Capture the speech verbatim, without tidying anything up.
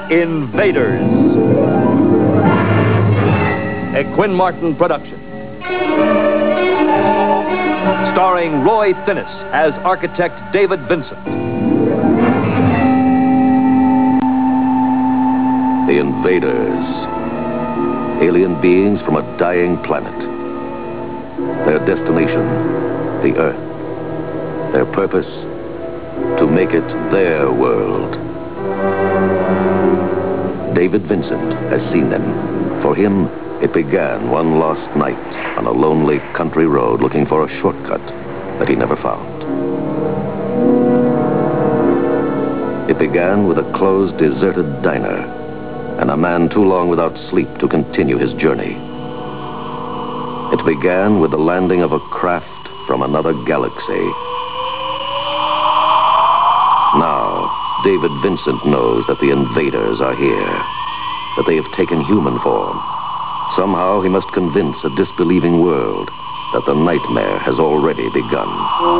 Invaders, a Quinn Martin production. Starring Roy Thinnis as architect David Vincent. The Invaders. Alien beings from a dying planet. Their destination, the Earth. Their purpose, to make it their world. David Vincent has seen them. For him, it began one lost night on a lonely country road looking for a shortcut that he never found. It began with a closed, deserted diner and a man too long without sleep to continue his journey. It began with the landing of a craft from another galaxy. Now, David Vincent knows that the invaders are here, that they have taken human form. Somehow he must convince a disbelieving world that the nightmare has already begun.